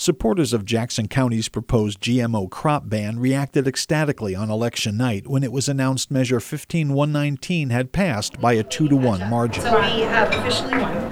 Supporters of Jackson County's proposed GMO crop ban reacted ecstatically on election night when it was announced Measure 15119 had passed by a 2-to-1 margin. So we have officially won.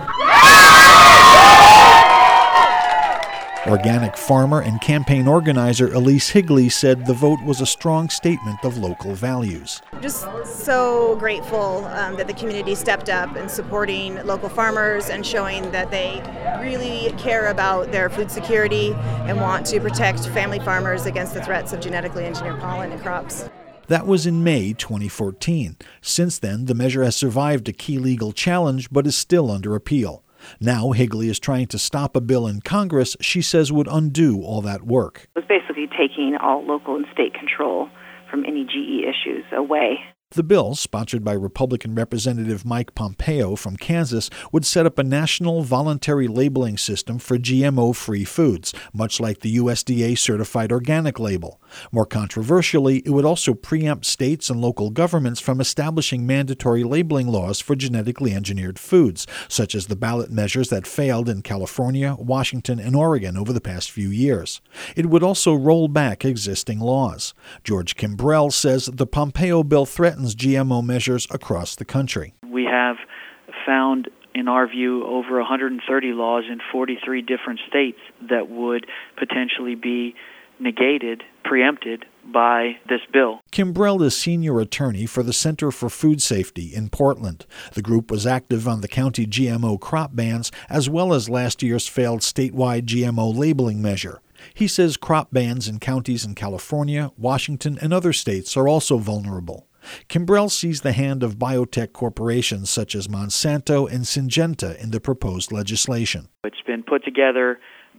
Organic farmer and campaign organizer Elise Higley said the vote was a strong statement of local values. Just so grateful that the community stepped up in supporting local farmers and showing that they really care about their food security and want to protect family farmers against the threats of genetically engineered pollen and crops. That was in May 2014. Since then, the measure has survived a key legal challenge but is still under appeal. Now, Higley is trying to stop a bill in Congress she says would undo all that work. It was basically taking all local and state control from any GE issues away. The bill, sponsored by Republican Representative Mike Pompeo from Kansas, would set up a national voluntary labeling system for GMO-free foods, much like the USDA-certified organic label. More controversially, it would also preempt states and local governments from establishing mandatory labeling laws for genetically engineered foods, such as the ballot measures that failed in California, Washington, and Oregon over the past few years. It would also roll back existing laws. George Kimbrell says the Pompeo bill threatens GMO measures across the country. We have found, in our view, over 130 laws in 43 different states that would potentially be negated, preempted by this bill. Kimbrell is senior attorney for the Center for Food Safety in Portland. The group was active on the county GMO crop bans as well as last year's failed statewide GMO labeling measure. He says crop bans in counties in California, Washington, and other states are also vulnerable. Kimbrell sees the hand of biotech corporations such as Monsanto and Syngenta in the proposed legislation. It's been put together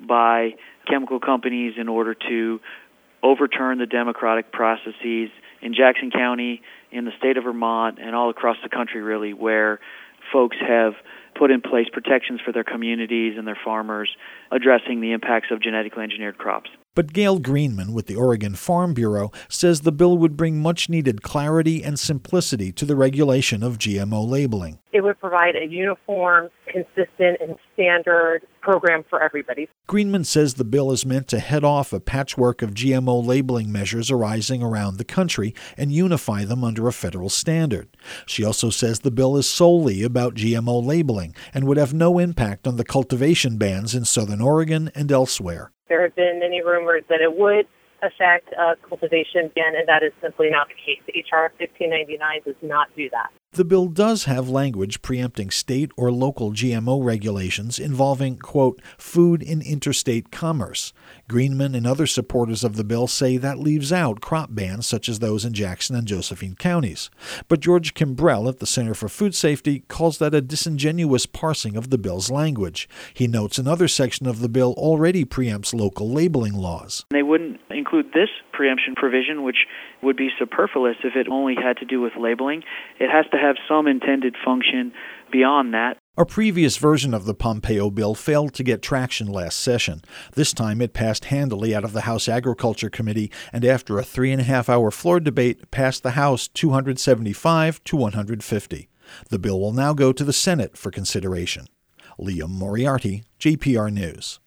by chemical companies in order to overturn the democratic processes in Jackson County, in the state of Vermont, and all across the country, really, where folks have put in place protections for their communities and their farmers, addressing the impacts of genetically engineered crops. But Gail Greenman with the Oregon Farm Bureau says the bill would bring much-needed clarity and simplicity to the regulation of GMO labeling. It would provide a uniform, consistent, and standard program for everybody. Greenman says the bill is meant to head off a patchwork of GMO labeling measures arising around the country and unify them under a federal standard. She also says the bill is solely about GMO labeling and would have no impact on the cultivation bans in southern Oregon and elsewhere. There have been many rumors that it would affect cultivation ban, and that is simply not the case. H.R. 1599 does not do that. The bill does have language preempting state or local GMO regulations involving, quote, food in interstate commerce. Greenman and other supporters of the bill say that leaves out crop bans such as those in Jackson and Josephine counties. But George Kimbrell at the Center for Food Safety calls that a disingenuous parsing of the bill's language. He notes another section of the bill already preempts local labeling laws. They wouldn't include this preemption provision, which would be superfluous if it only had to do with labeling. It has to have some intended function beyond that. A previous version of the Pompeo bill failed to get traction last session. This time it passed handily out of the House Agriculture Committee and after a 3.5-hour floor debate passed the House 275 to 150. The bill will now go to the Senate for consideration. Liam Moriarty, JPR News.